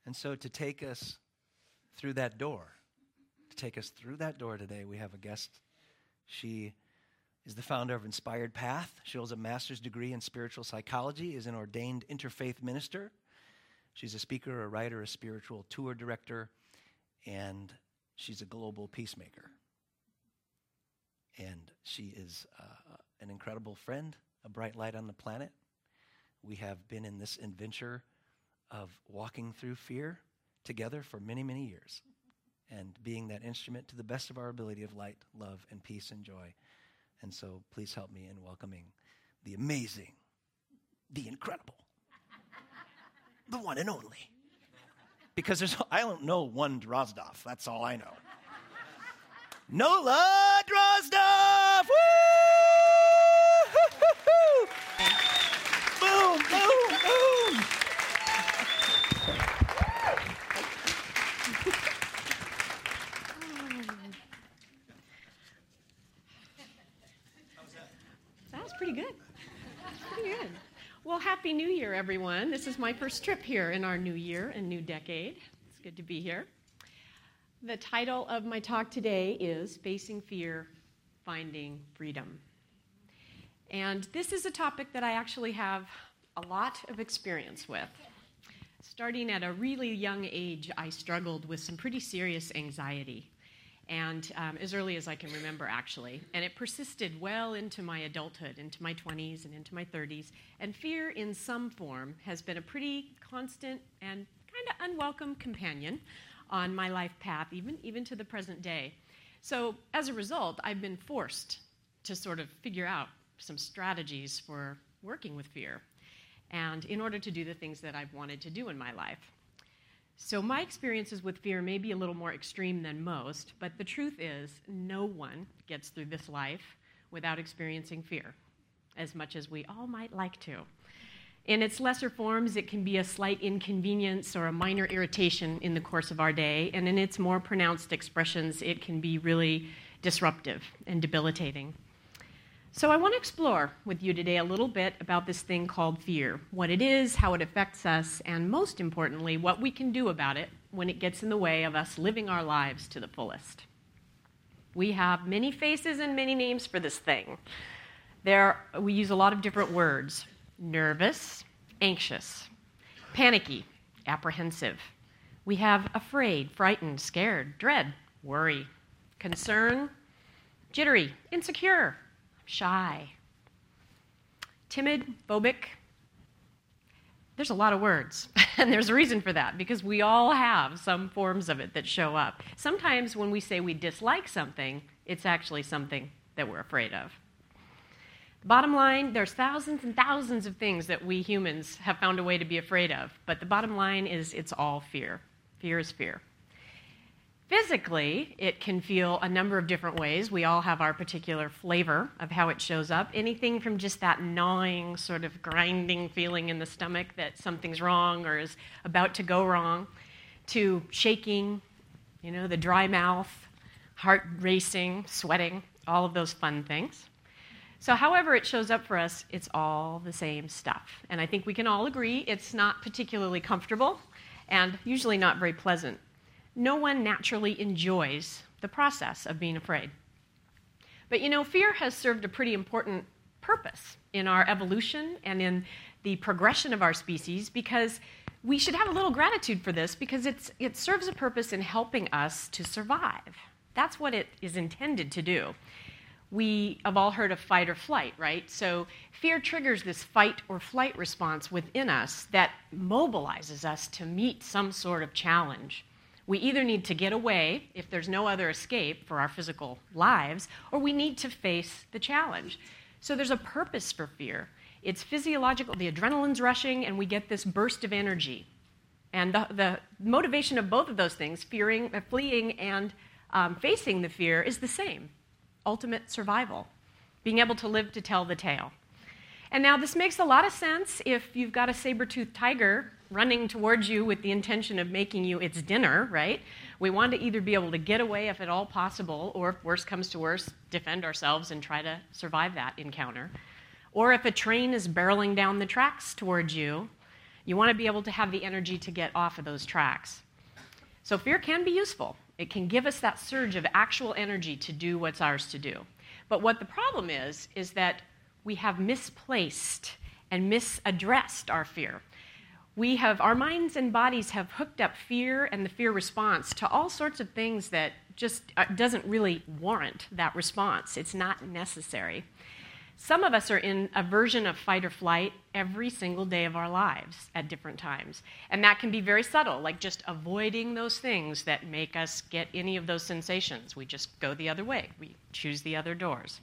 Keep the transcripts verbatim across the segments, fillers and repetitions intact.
And so to take us through that door, to take us through that door today, we have a guest. She is the founder of Inspired Path. She holds a master's degree in spiritual psychology, is an ordained interfaith minister. She's a speaker, a writer, a spiritual tour director, and she's a global peacemaker. And she is uh, an incredible friend, a bright light on the planet. We have been in this adventure of walking through fear together for many, many years and being that instrument to the best of our ability of light, love, and peace and joy. And so please help me in welcoming the amazing, the incredible, the one and only. Because there's, I don't know one Drozdov. That's all I know. Nola Drozdov! Woo! Boom, boom, boom! That was pretty good. Pretty good. Well, Happy New Year, everyone. This is my first trip here in our new year and new decade. It's good to be here. The title of my talk today is Facing Fear, Finding Freedom. And this is a topic that I actually have a lot of experience with. Starting at a really young age, I struggled with some pretty serious anxiety. And um, as early as I can remember, actually. And it persisted well into my adulthood, into my twenties and into my thirties. And fear in some form has been a pretty constant and kind of unwelcome companion on my life path, even, even to the present day. So as a result, I've been forced to sort of figure out some strategies for working with fear, and in order to do the things that I've wanted to do in my life. So my experiences with fear may be a little more extreme than most, but the truth is no one gets through this life without experiencing fear, as much as we all might like to. In its lesser forms, it can be a slight inconvenience or a minor irritation in the course of our day, and in its more pronounced expressions, it can be really disruptive and debilitating. So I want to explore with you today a little bit about this thing called fear, what it is, how it affects us, and most importantly, what we can do about it when it gets in the way of us living our lives to the fullest. We have many faces and many names for this thing. There, we use a lot of different words. Nervous, anxious, panicky, apprehensive. We have afraid, frightened, scared, dread, worry, concern, jittery, insecure, shy, timid, phobic. There's a lot of words, and there's a reason for that, because we all have some forms of it that show up. Sometimes when we say we dislike something, it's actually something that we're afraid of. Bottom line, there's thousands and thousands of things that we humans have found a way to be afraid of, but the bottom line is it's all fear. Fear is fear. Physically, it can feel a number of different ways. We all have our particular flavor of how it shows up. Anything from just that gnawing, sort of grinding feeling in the stomach that something's wrong or is about to go wrong, to shaking, you know, the dry mouth, heart racing, sweating, all of those fun things. So however it shows up for us, it's all the same stuff. And I think we can all agree it's not particularly comfortable and usually not very pleasant. No one naturally enjoys the process of being afraid. But you know, fear has served a pretty important purpose in our evolution and in the progression of our species, because we should have a little gratitude for this, because it's, it serves a purpose in helping us to survive. That's what it is intended to do. We have all heard of fight or flight, right? So fear triggers this fight or flight response within us that mobilizes us to meet some sort of challenge. We either need to get away if there's no other escape for our physical lives, or we need to face the challenge. So there's a purpose for fear. It's physiological. The adrenaline's rushing, and we get this burst of energy. And the, the motivation of both of those things, fearing, uh, fleeing and um, facing the fear, is the same. Ultimate survival, being able to live to tell the tale. And now this makes a lot of sense if you've got a saber-toothed tiger running towards you with the intention of making you its dinner, right? We want to either be able to get away if at all possible, or if worse comes to worse, defend ourselves and try to survive that encounter. Or if a train is barreling down the tracks towards you, You want to be able to have the energy to get off of those tracks. So fear can be useful. It can give us that surge of actual energy to do what's ours to do. But what the problem is, is that we have misplaced and misaddressed our fear. We have, our minds and bodies have hooked up fear and the fear response to all sorts of things that just uh, doesn't really warrant that response. It's not necessary. Some of us are in a version of fight or flight every single day of our lives at different times. And that can be very subtle, like just avoiding those things that make us get any of those sensations. We just go the other way. We choose the other doors.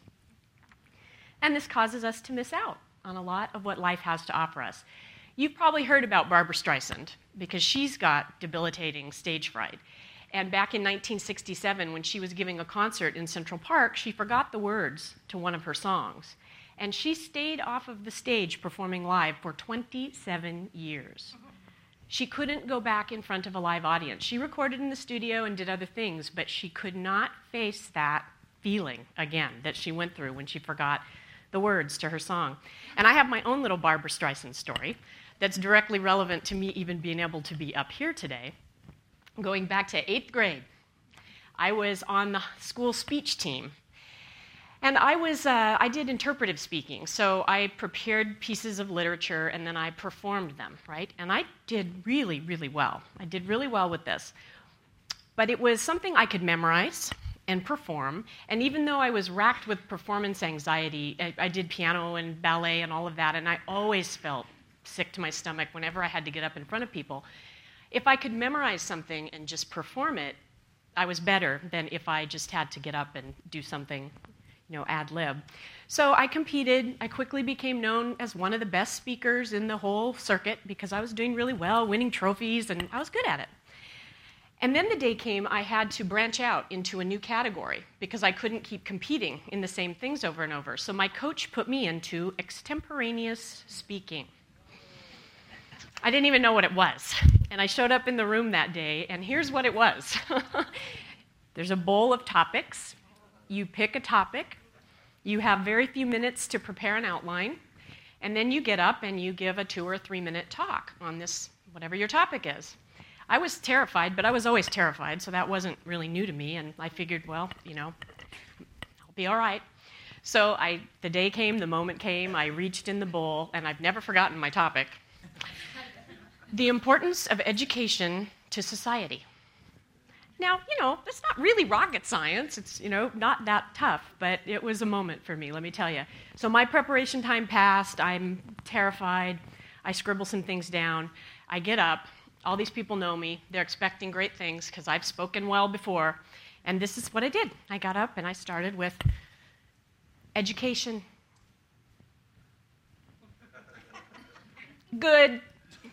And this causes us to miss out on a lot of what life has to offer us. You've probably heard about Barbra Streisand because she's got debilitating stage fright. And back in nineteen sixty-seven, when she was giving a concert in Central Park, she forgot the words to one of her songs. And she stayed off of the stage performing live for twenty-seven years. She couldn't go back in front of a live audience. She recorded in the studio and did other things, but she could not face that feeling again that she went through when she forgot the words to her song. And I have my own little Barbra Streisand story that's directly relevant to me even being able to be up here today. Going back to eighth grade, I was on the school speech team. And I was, uh, I did interpretive speaking, so I prepared pieces of literature and then I performed them, right? And I did really, really well. I did really well with this. But it was something I could memorize and perform, and even though I was racked with performance anxiety, I, I did piano and ballet and all of that, and I always felt sick to my stomach whenever I had to get up in front of people. If I could memorize something and just perform it, I was better than if I just had to get up and do something, you know, ad lib. So I competed. I quickly became known as one of the best speakers in the whole circuit because I was doing really well, winning trophies, and I was good at it. And then the day came I had to branch out into a new category because I couldn't keep competing in the same things over and over. So my coach put me into extemporaneous speaking. I didn't even know what it was. And I showed up in the room that day, and here's what it was. There's a bowl of topics. You pick a topic. You have very few minutes to prepare an outline. And then you get up and you give a two or three minute talk on this, whatever your topic is. I was terrified, but I was always terrified, so that wasn't really new to me. And I figured, well, you know, I'll be all right. So I, the day came, the moment came, I reached in the bowl, and I've never forgotten my topic. The importance of education to society. Now, you know, it's not really rocket science. It's, you know, not that tough, but it was a moment for me, let me tell you. So my preparation time passed. I'm terrified. I scribble some things down. I get up. All these people know me. They're expecting great things because I've spoken well before. And this is what I did. I got up and I started with education. Good.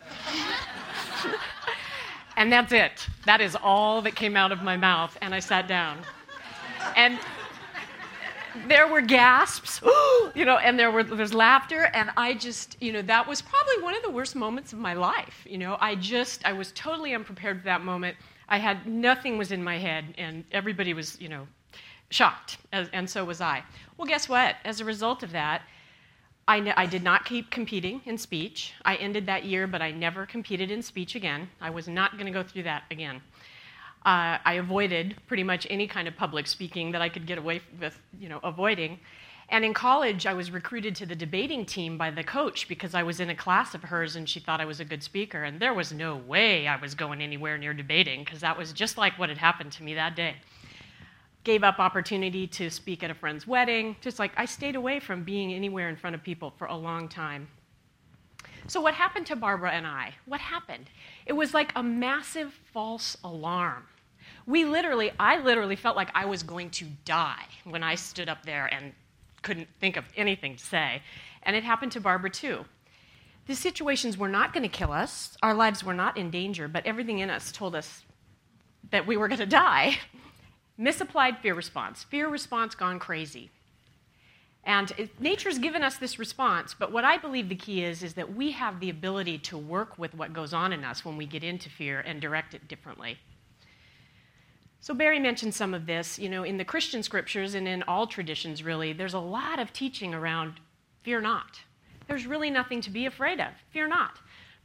And that's it. That is all that came out of my mouth, and I sat down. And there were gasps, you know, and there were there's laughter, and I just, you know, that was probably one of the worst moments of my life. You know, I just, I was totally unprepared for that moment. I had, nothing was in my head, and everybody was, you know, shocked, as, and so was I. Well, guess what? As a result of that, I, I did not keep competing in speech. I ended that year, but I never competed in speech again. I was not going to go through that again. Uh, I avoided pretty much any kind of public speaking that I could get away with, you know, avoiding. And in college, I was recruited to the debating team by the coach because I was in a class of hers and she thought I was a good speaker. And there was no way I was going anywhere near debating because that was just like what had happened to me that day. Gave up opportunity to speak at a friend's wedding. Just like I stayed away from being anywhere in front of people for a long time. So what happened to Barbra and I? What happened? It was like a massive false alarm. We literally, I literally felt like I was going to die when I stood up there and couldn't think of anything to say. And it happened to Barbra too. The situations were not going to kill us. Our lives were not in danger, but everything in us told us that we were going to die. Misapplied fear response. Fear response gone crazy. And it, nature's given us this response, but what I believe the key is, is that we have the ability to work with what goes on in us when we get into fear and direct it differently. So Barry mentioned some of this. You know, in the Christian scriptures and in all traditions, really, there's a lot of teaching around fear not. There's really nothing to be afraid of. Fear not.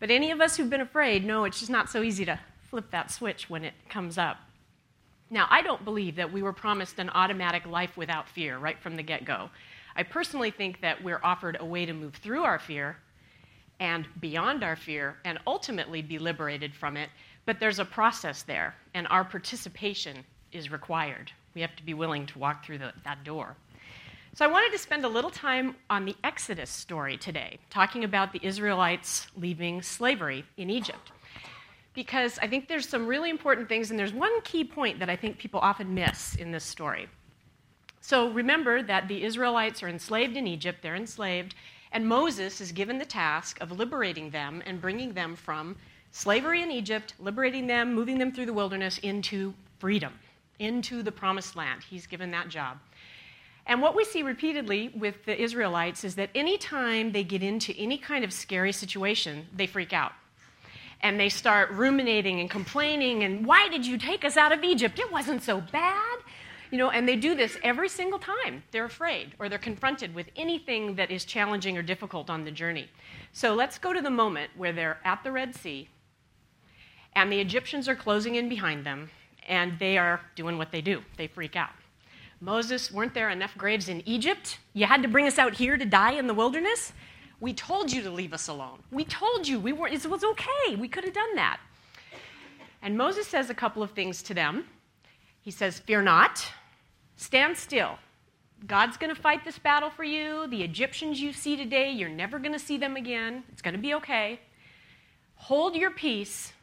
But any of us who've been afraid know it's just not so easy to flip that switch when it comes up. Now, I don't believe that we were promised an automatic life without fear right from the get-go. I personally think that we're offered a way to move through our fear and beyond our fear and ultimately be liberated from it, but there's a process there, and our participation is required. We have to be willing to walk through the, that door. So I wanted to spend a little time on the Exodus story today, talking about the Israelites leaving slavery in Egypt. Because I think there's some really important things, and there's one key point that I think people often miss in this story. So remember that the Israelites are enslaved in Egypt, they're enslaved, and Moses is given the task of liberating them and bringing them from slavery in Egypt, liberating them, moving them through the wilderness into freedom, into the promised land. He's given that job. And what we see repeatedly with the Israelites is that anytime they get into any kind of scary situation, they freak out. And they start ruminating and complaining, and why did you take us out of Egypt? It wasn't so bad. You know, and they do this every single time they're afraid or they're confronted with anything that is challenging or difficult on the journey. So let's go to the moment where they're at the Red Sea, and the Egyptians are closing in behind them, and they are doing what they do. They freak out. Moses, weren't there enough graves in Egypt? You had to bring us out here to die in the wilderness? We told you to leave us alone. We told you we weren't, it was okay. We could have done that. And Moses says a couple of things to them. He says, fear not, stand still. God's going to fight this battle for you. The Egyptians you see today, you're never going to see them again. It's going to be okay. Hold your peace.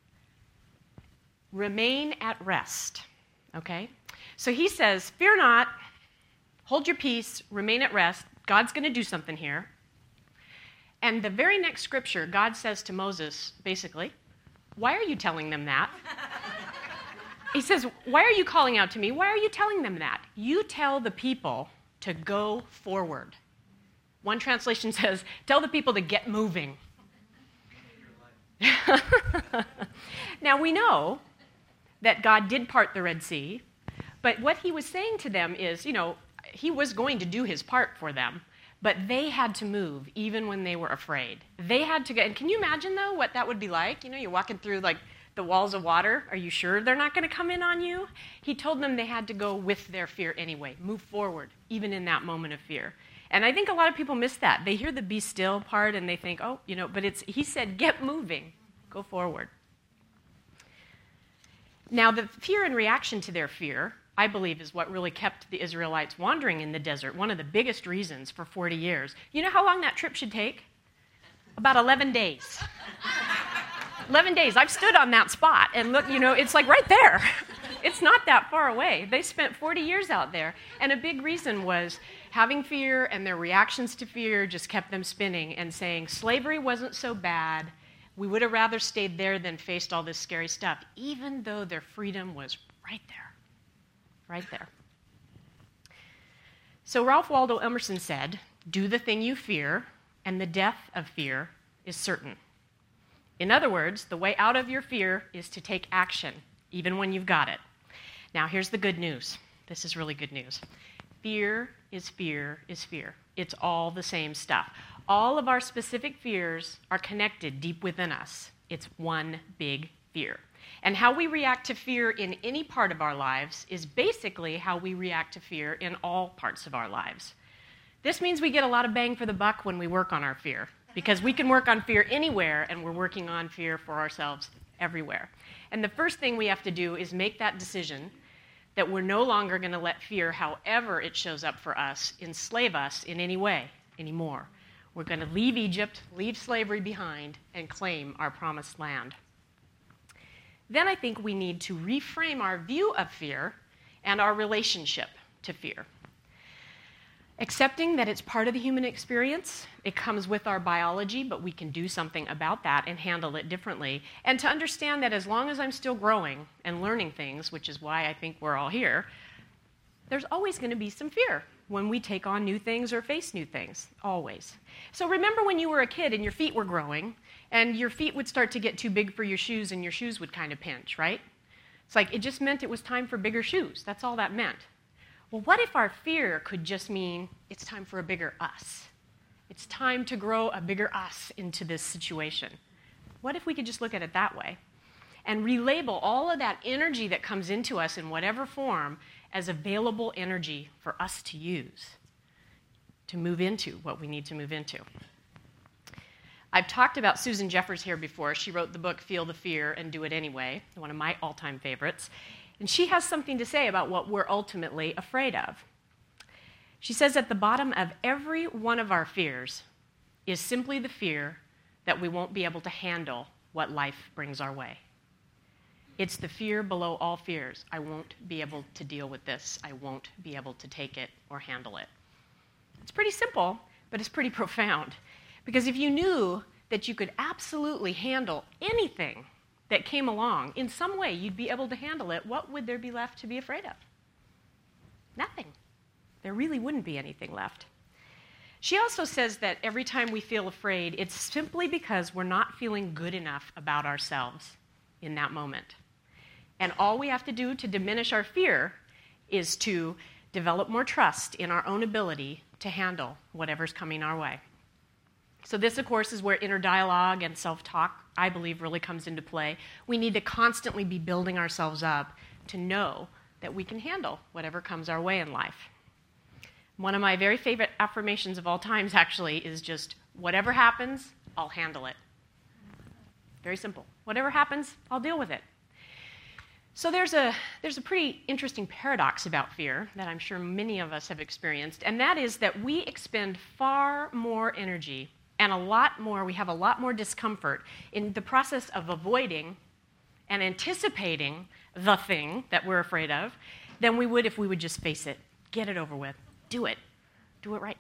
Remain at rest. Okay? So he says, fear not, hold your peace, remain at rest. God's going to do something here. And the very next scripture, God says to Moses, basically, why are you telling them that? He says, why are you calling out to me? Why are you telling them that? You tell the people to go forward. One translation says, tell the people to get moving. Now we know that God did part the Red Sea, but what he was saying to them is, you know, he was going to do his part for them, but they had to move even when they were afraid. They had to go, and can you imagine, though, what that would be like? You know, you're walking through, like, the walls of water. Are you sure they're not going to come in on you? He told them they had to go with their fear anyway, move forward, even in that moment of fear. And I think a lot of people miss that. They hear the be still part, and they think, oh, you know, but it's, he said, get moving, go forward. Now, the fear and reaction to their fear, I believe, is what really kept the Israelites wandering in the desert, one of the biggest reasons for forty years. You know how long that trip should take? About eleven days. eleven days. I've stood on that spot, and look, you know, it's like right there. It's not that far away. They spent forty years out there, and a big reason was having fear, and their reactions to fear just kept them spinning and saying, slavery wasn't so bad. We would have rather stayed there than faced all this scary stuff, even though their freedom was right there. Right there. So Ralph Waldo Emerson said, do the thing you fear, and the death of fear is certain. In other words, the way out of your fear is to take action, even when you've got it. Now, here's the good news. This is really good news. Fear is fear is fear. It's all the same stuff. All of our specific fears are connected deep within us. It's one big fear. And how we react to fear in any part of our lives is basically how we react to fear in all parts of our lives. This means we get a lot of bang for the buck when we work on our fear, because we can work on fear anywhere, and we're working on fear for ourselves everywhere. And the first thing we have to do is make that decision that we're no longer going to let fear, however it shows up for us, enslave us in any way anymore. We're going to leave Egypt, leave slavery behind, and claim our promised land. Then I think we need to reframe our view of fear and our relationship to fear. Accepting that it's part of the human experience, it comes with our biology, but we can do something about that and handle it differently. And to understand that as long as I'm still growing and learning things, which is why I think we're all here, there's always going to be some fear when we take on new things or face new things, always. So remember when you were a kid and your feet were growing, and your feet would start to get too big for your shoes, and your shoes would kind of pinch, right? It's like it just meant it was time for bigger shoes. That's all that meant. Well, what if our fear could just mean it's time for a bigger us? It's time to grow a bigger us into this situation. What if we could just look at it that way and relabel all of that energy that comes into us in whatever form as available energy for us to use to move into what we need to move into? I've talked about Susan Jeffers here before. She wrote the book Feel the Fear and Do It Anyway, one of my all-time favorites. And she has something to say about what we're ultimately afraid of. She says at the bottom of every one of our fears is simply the fear that we won't be able to handle what life brings our way. It's the fear below all fears. I won't be able to deal with this. I won't be able to take it or handle it. It's pretty simple, but it's pretty profound. Because if you knew that you could absolutely handle anything that came along, in some way you'd be able to handle it, what would there be left to be afraid of? Nothing. There really wouldn't be anything left. She also says that every time we feel afraid, it's simply because we're not feeling good enough about ourselves in that moment. And all we have to do to diminish our fear is to develop more trust in our own ability to handle whatever's coming our way. So this, of course, is where inner dialogue and self-talk, I believe, really comes into play. We need to constantly be building ourselves up to know that we can handle whatever comes our way in life. One of my very favorite affirmations of all times, actually, is just, whatever happens, I'll handle it. Very simple. Whatever happens, I'll deal with it. So there's a, there's a pretty interesting paradox about fear that I'm sure many of us have experienced, and that is that we expend far more energy and a lot more, we have a lot more discomfort in the process of avoiding and anticipating the thing that we're afraid of than we would if we would just face it, get it over with, do it, do it right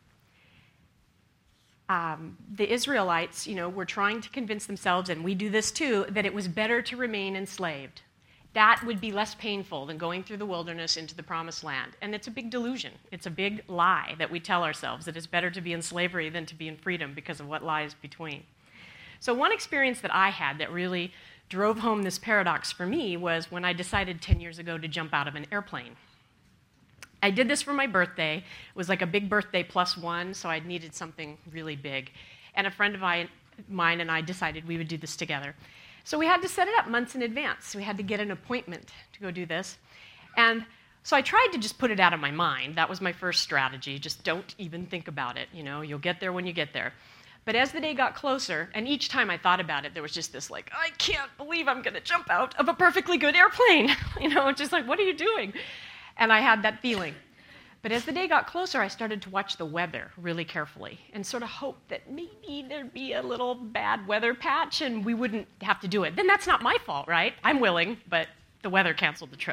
now. Um, the Israelites, you know, were trying to convince themselves, and we do this too, that it was better to remain enslaved. That would be less painful than going through the wilderness into the promised land. And it's a big delusion. It's a big lie that we tell ourselves, that it's better to be in slavery than to be in freedom because of what lies between. So one experience that I had that really drove home this paradox for me was when I decided ten years ago to jump out of an airplane. I did this for my birthday. It was like a big birthday plus one, so I needed something really big. And a friend of mine and I decided we would do this together. So we had to set it up months in advance. We had to get an appointment to go do this. And so I tried to just put it out of my mind. That was my first strategy. Just don't even think about it. You know, you'll get there when you get there. But as the day got closer, and each time I thought about it, there was just this like, I can't believe I'm going to jump out of a perfectly good airplane. You know, just like, what are you doing? And I had that feeling. But as the day got closer, I started to watch the weather really carefully and sort of hope that maybe there'd be a little bad weather patch and we wouldn't have to do it. Then that's not my fault, right? I'm willing, but the weather canceled the trip.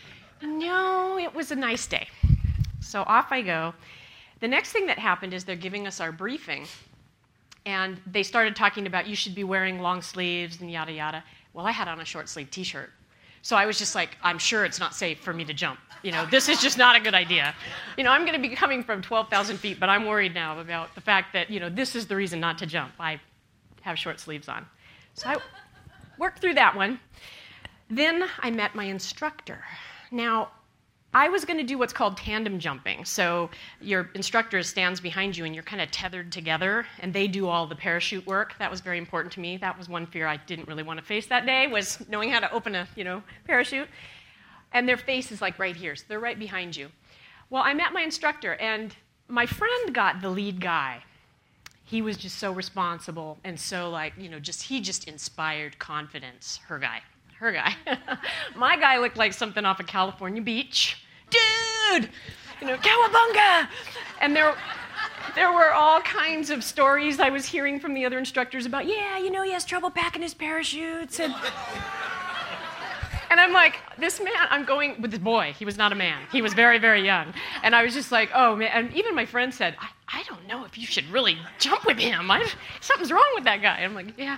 No, it was a nice day. So off I go. The next thing that happened is they're giving us our briefing, and they started talking about you should be wearing long sleeves and yada, yada. Well, I had on a short sleeve T-shirt. So I was just like, I'm sure it's not safe for me to jump. You know, this is just not a good idea. You know, I'm going to be coming from twelve thousand feet, but I'm worried now about the fact that, you know, this is the reason not to jump. I have short sleeves on. So I worked through that one. Then I met my instructor. Now, I was going to do what's called tandem jumping. So your instructor stands behind you and you're kind of tethered together, and they do all the parachute work. That was very important to me. That was one fear I didn't really want to face that day, was knowing how to open a, you know, parachute. And their face is like right here, so they're right behind you. Well, I met my instructor, and my friend got the lead guy. He was just so responsible and so like, you know, just he just inspired confidence. Her guy. Her guy. My guy looked like something off a California beach. Dude! You know, cowabunga! And there, there were all kinds of stories I was hearing from the other instructors about, yeah, you know, he has trouble packing his parachutes. And, and I'm like, this man, I'm going with this boy. He was not a man. He was very, very young. And I was just like, oh, man. And even my friend said, I, I don't know if you should really jump with him. I, something's wrong with that guy. And I'm like, yeah.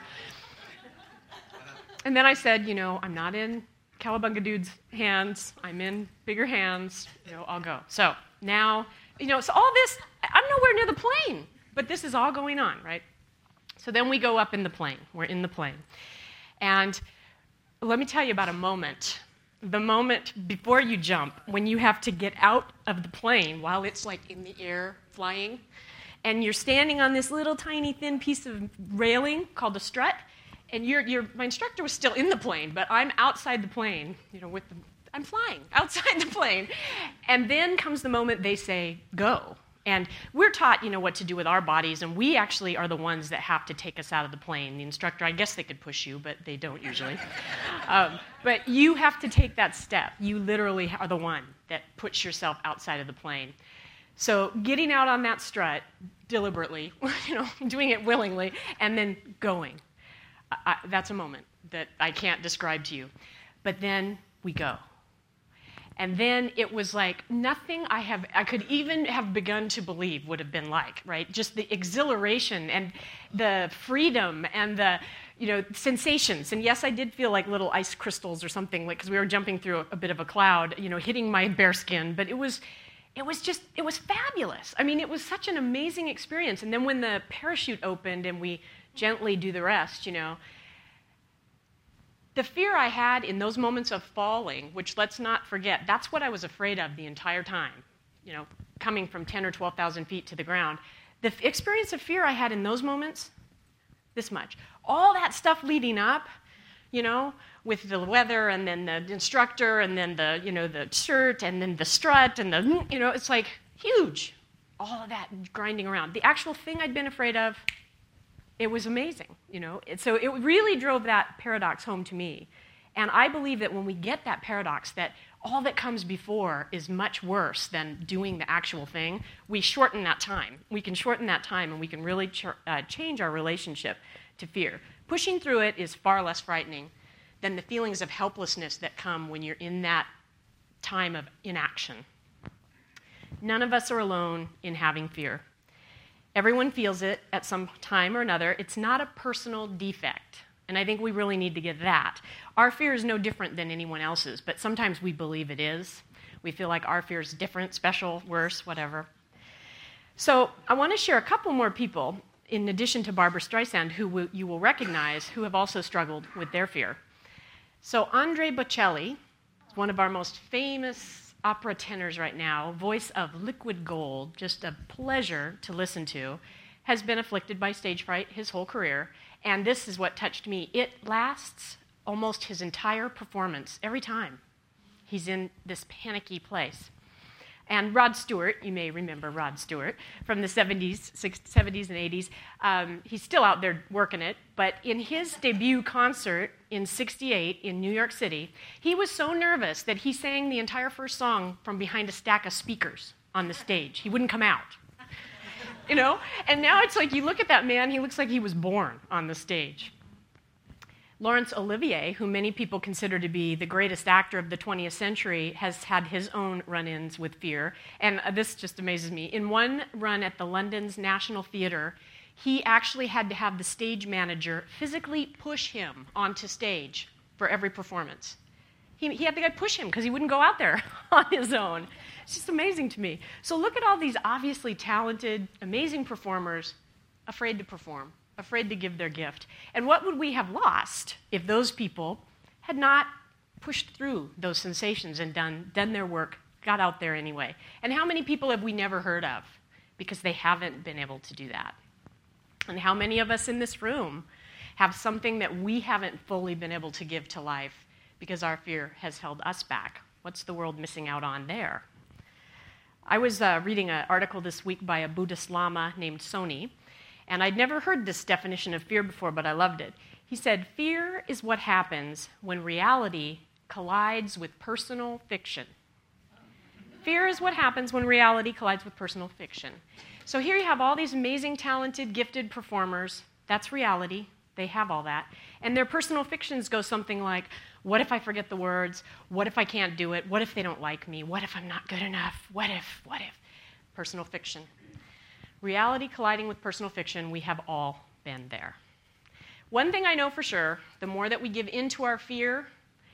And then I said, you know, I'm not in Cowabunga Dude's hands. I'm in bigger hands. You know, I'll go. So now, you know, so all this, I'm nowhere near the plane, but this is all going on, right? So then we go up in the plane. We're in the plane. And let me tell you about a moment. The moment before you jump, when you have to get out of the plane while it's like in the air flying, and you're standing on this little tiny thin piece of railing called a strut, and you're, you're, my instructor was still in the plane, but I'm outside the plane, you know, with the, I'm flying outside the plane. And then comes the moment they say, go. And we're taught, you know, what to do with our bodies, and we actually are the ones that have to take us out of the plane. The instructor, I guess they could push you, but they don't usually. um, but you have to take that step. You literally are the one that puts yourself outside of the plane. So getting out on that strut deliberately, you know, doing it willingly, and then going. I, that's a moment that I can't describe to you. But then we go. And then it was like nothing I have I could even have begun to believe would have been like, right? Just the exhilaration and the freedom and the, you know, sensations. And yes, I did feel like little ice crystals or something, like because we were jumping through a, a bit of a cloud, you know, hitting my bare skin. But it was, it was just, it was fabulous. I mean, it was such an amazing experience. And then when the parachute opened and we gently do the rest, you know, the fear I had in those moments of falling, which let's not forget, that's what I was afraid of the entire time, you know, coming from ten or twelve thousand feet to the ground. The f- experience of fear I had in those moments, this much. All that stuff leading up, you know, with the weather and then the instructor and then the, you know, the shirt and then the strut and the, you know, it's like huge. All of that grinding around. The actual thing I'd been afraid of, it was amazing, you know. So it really drove that paradox home to me. And I believe that when we get that paradox, that all that comes before is much worse than doing the actual thing, we shorten that time. We can shorten that time and we can really ch- uh, change our relationship to fear. Pushing through it is far less frightening than the feelings of helplessness that come when you're in that time of inaction. None of us are alone in having fear. Everyone feels it at some time or another. It's not a personal defect, and I think we really need to get that. Our fear is no different than anyone else's, but sometimes we believe it is. We feel like our fear is different, special, worse, whatever. So I want to share a couple more people, in addition to Barbra Streisand, who w- you will recognize, who have also struggled with their fear. So Andre Bocelli is one of our most famous opera tenors right now, voice of liquid gold, just a pleasure to listen to, has been afflicted by stage fright his whole career. And this is what touched me. It lasts almost his entire performance, every time he's in this panicky place. And Rod Stewart, you may remember Rod Stewart from the seventies, seventies and eighties. Um, he's still out there working it, but in his debut concert in sixty-eight in New York City, he was so nervous that he sang the entire first song from behind a stack of speakers on the stage. He wouldn't come out. You know? And now it's like you look at that man, he looks like he was born on the stage. Laurence Olivier, who many people consider to be the greatest actor of the twentieth century, has had his own run-ins with fear. And uh, this just amazes me. In one run at the London's National Theatre, he actually had to have the stage manager physically push him onto stage for every performance. He, he had the guy push him because he wouldn't go out there on his own. It's just amazing to me. So look at all these obviously talented, amazing performers afraid to perform, afraid to give their gift. And what would we have lost if those people had not pushed through those sensations and done, done their work, got out there anyway? And how many people have we never heard of because they haven't been able to do that? And how many of us in this room have something that we haven't fully been able to give to life because our fear has held us back? What's the world missing out on there? I was uh, reading an article this week by a Buddhist Lama named Soni, and I'd never heard this definition of fear before, but I loved it. He said, fear is what happens when reality collides with personal fiction. Fear is what happens when reality collides with personal fiction. So here you have all these amazing, talented, gifted performers. That's reality. They have all that. And their personal fictions go something like, what if I forget the words? What if I can't do it? What if they don't like me? What if I'm not good enough? What if, what if? Personal fiction. Reality colliding with personal fiction, we have all been there. One thing I know for sure, the more that we give into our fear,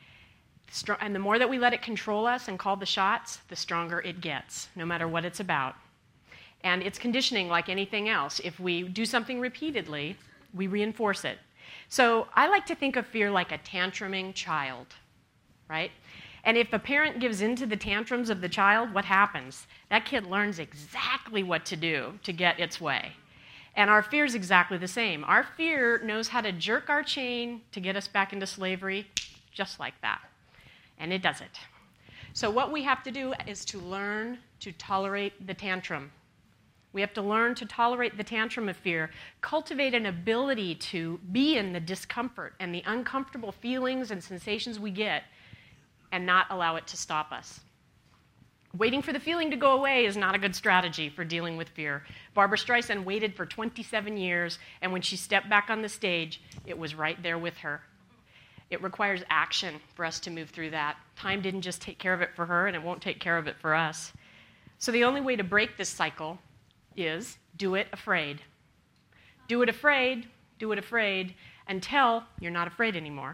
and the more that we let it control us and call the shots, the stronger it gets, no matter what it's about. And it's conditioning like anything else. If we do something repeatedly, we reinforce it. So I like to think of fear like a tantruming child, right? And if a parent gives in to the tantrums of the child, what happens? That kid learns exactly what to do to get its way. And our fear is exactly the same. Our fear knows how to jerk our chain to get us back into slavery, just like that. And it does it. So what we have to do is to learn to tolerate the tantrum. We have to learn to tolerate the tantrum of fear, cultivate an ability to be in the discomfort and the uncomfortable feelings and sensations we get, and not allow it to stop us. Waiting for the feeling to go away is not a good strategy for dealing with fear. Barbra Streisand waited for twenty-seven years, and when she stepped back on the stage, it was right there with her. It requires action for us to move through that. Time didn't just take care of it for her, and it won't take care of it for us. So the only way to break this cycle is do it afraid. Do it afraid, do it afraid, until you're not afraid anymore.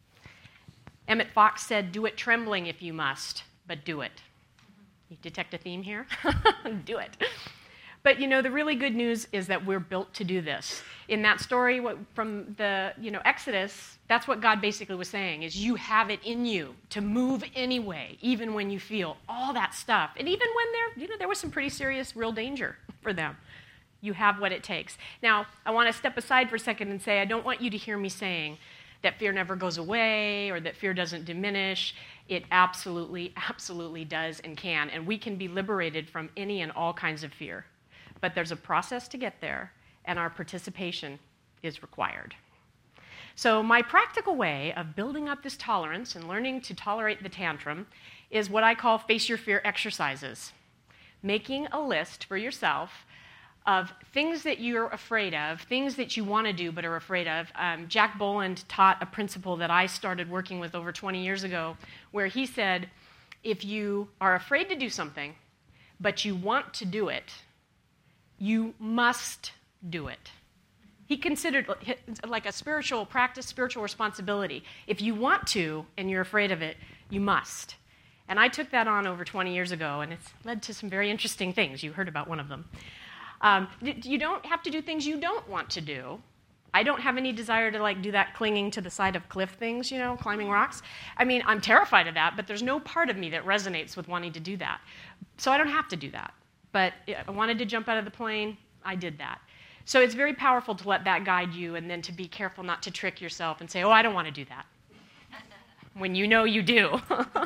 Emmett Fox said, do it trembling if you must, but do it. You detect a theme here? Do it. But, you know, the really good news is that we're built to do this. In that story what, from the, you know, Exodus, that's what God basically was saying, is you have it in you to move anyway, even when you feel all that stuff. And even when there, you know, there was some pretty serious, real danger for them. You have what it takes. Now, I want to step aside for a second and say, I don't want you to hear me saying that fear never goes away or that fear doesn't diminish. It absolutely, absolutely does and can. And we can be liberated from any and all kinds of fear. But there's a process to get there, and our participation is required. So my practical way of building up this tolerance and learning to tolerate the tantrum is what I call face your fear exercises. Making a list for yourself of things that you're afraid of, things that you want to do but are afraid of. Um, Jack Boland taught a principle that I started working with over twenty years ago, where he said, if you are afraid to do something, but you want to do it, you must do it. He considered it like a spiritual practice, spiritual responsibility. If you want to and you're afraid of it, you must. And I took that on over twenty years ago, and it's led to some very interesting things. You heard about one of them. Um, you don't have to do things you don't want to do. I don't have any desire to like do that clinging to the side of cliff things, you know, climbing rocks. I mean, I'm terrified of that, but there's no part of me that resonates with wanting to do that. So I don't have to do that. But I wanted to jump out of the plane, I did that. So it's very powerful to let that guide you and then to be careful not to trick yourself and say, oh, I don't want to do that, when you know you do.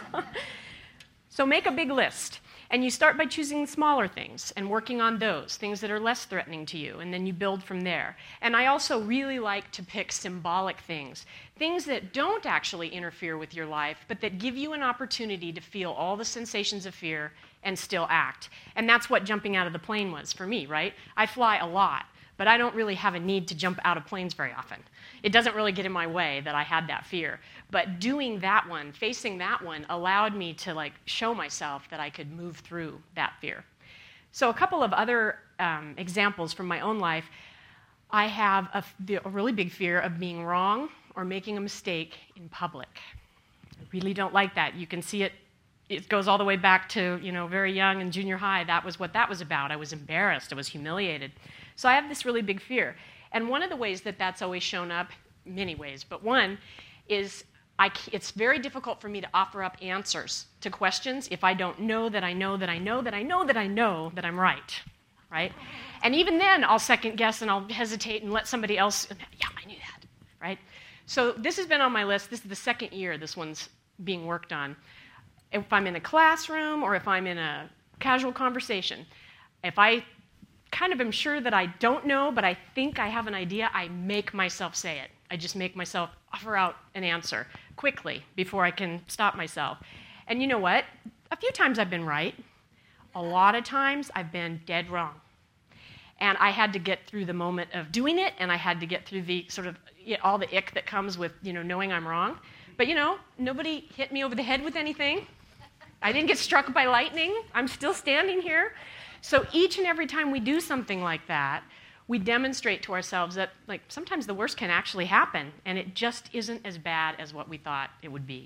So make a big list. And you start by choosing smaller things and working on those, things that are less threatening to you, and then you build from there. And I also really like to pick symbolic things, things that don't actually interfere with your life, but that give you an opportunity to feel all the sensations of fear and still act. And that's what jumping out of the plane was for me, right? I fly a lot, but I don't really have a need to jump out of planes very often. It doesn't really get in my way that I had that fear. But doing that one, facing that one, allowed me to like show myself that I could move through that fear. So a couple of other um, examples from my own life. I have a, a really big fear of being wrong or making a mistake in public. I really don't like that. You can see it. It goes all the way back to, you know, very young in junior high. That was what that was about. I was embarrassed. I was humiliated. So I have this really big fear. And one of the ways that that's always shown up, many ways, but one is I, it's very difficult for me to offer up answers to questions if I don't know that I know that I know that I know that I know that I'm right, right? And even then, I'll second guess and I'll hesitate and let somebody else, yeah, I knew that, right? So this has been on my list. This is the second year this one's being worked on. If I'm in a classroom or if I'm in a casual conversation, if I kind of am sure that I don't know, but I think I have an idea, I make myself say it. I just make myself offer out an answer quickly before I can stop myself. And you know what? A few times I've been right. A lot of times I've been dead wrong. And I had to get through the moment of doing it, and I had to get through the sort of you know, all the ick that comes with you know knowing I'm wrong. But you know, nobody hit me over the head with anything. I didn't get struck by lightning. I'm still standing here. So each and every time we do something like that, we demonstrate to ourselves that like sometimes the worst can actually happen, and it just isn't as bad as what we thought it would be.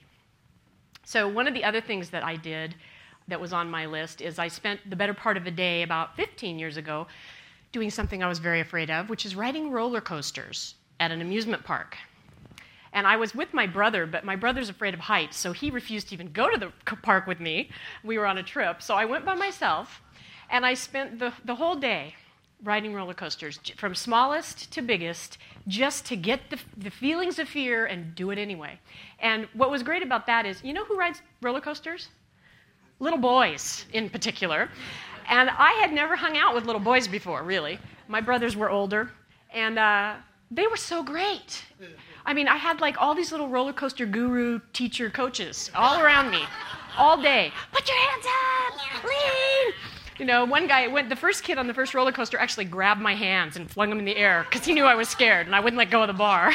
So one of the other things that I did that was on my list is I spent the better part of a day about fifteen years ago doing something I was very afraid of, which is riding roller coasters at an amusement park. And I was with my brother, but my brother's afraid of heights, so he refused to even go to the park with me. We were on a trip, so I went by myself. And I spent the, the whole day riding roller coasters, from smallest to biggest, just to get the, the feelings of fear and do it anyway. And what was great about that is, you know who rides roller coasters? Little boys in particular. And I had never hung out with little boys before, really. My brothers were older, and uh, they were so great. I mean, I had like all these little roller coaster guru teacher coaches all around me, all day. Put your hands up, lean. You know, one guy went, the first kid on the first roller coaster actually grabbed my hands and flung them in the air because he knew I was scared and I wouldn't let go of the bar.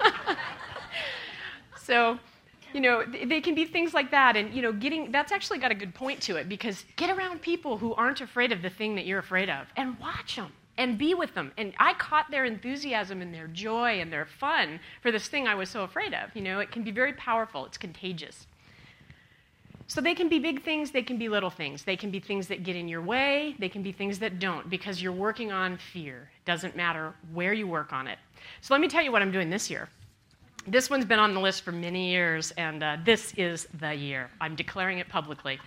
So, you know, they can be things like that. And, you know, getting, that's actually got a good point to it, because get around people who aren't afraid of the thing that you're afraid of and watch them and be with them. And I caught their enthusiasm and their joy and their fun for this thing I was so afraid of. You know, it can be very powerful. It's contagious. So they can be big things, they can be little things. They can be things that get in your way, they can be things that don't, because you're working on fear. It doesn't matter where you work on it. So let me tell you what I'm doing this year. This one's been on the list for many years, and uh, this is the year. I'm declaring it publicly.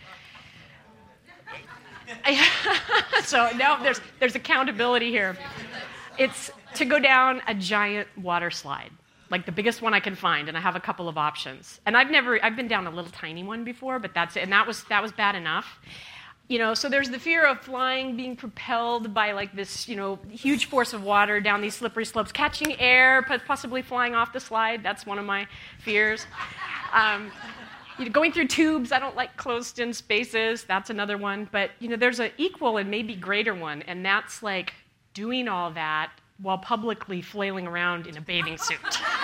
So now there's, there's accountability here. It's to go down a giant water slide, like the biggest one I can find, and I have a couple of options. And I've never, I've been down a little tiny one before, but that's it, and that was, that was bad enough. You know, so there's the fear of flying, being propelled by like this, you know, huge force of water down these slippery slopes, catching air, possibly flying off the slide. That's one of my fears. Um, you know, going through tubes, I don't like closed-in spaces. That's another one. But, you know, there's an equal and maybe greater one, and that's like doing all that while publicly flailing around in a bathing suit.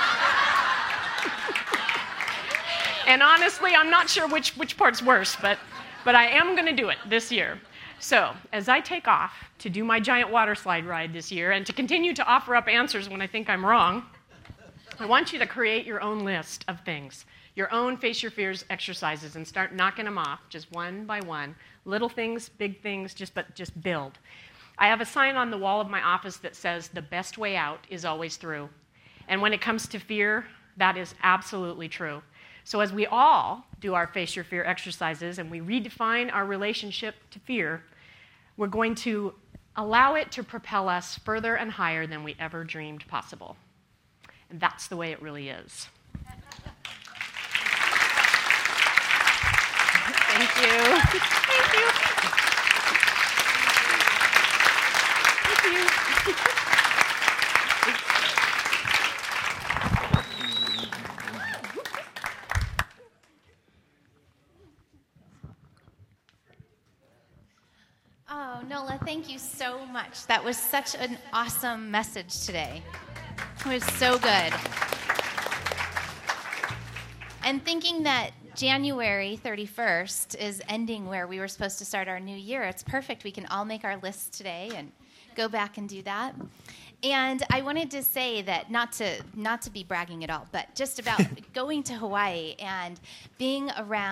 And honestly, I'm not sure which, which part's worse, but, but I am going to do it this year. So as I take off to do my giant water slide ride this year and to continue to offer up answers when I think I'm wrong, I want you to create your own list of things, your own Face Your Fears exercises, and start knocking them off just one by one. Little things, big things, just, but just build. I have a sign on the wall of my office that says, the best way out is always through. And when it comes to fear, that is absolutely true. So as we all do our Face Your Fear exercises and we redefine our relationship to fear, we're going to allow it to propel us further and higher than we ever dreamed possible. And that's the way it really is. Thank you. Thank you. Oh, Nola, thank you so much. That was such an awesome message today. It was so good. And thinking that January thirty-first is ending where we were supposed to start our new year, it's perfect. We can all make our lists today and go back and do that. And I wanted to say that, not to not to be bragging at all, but just about going to Hawaii and being around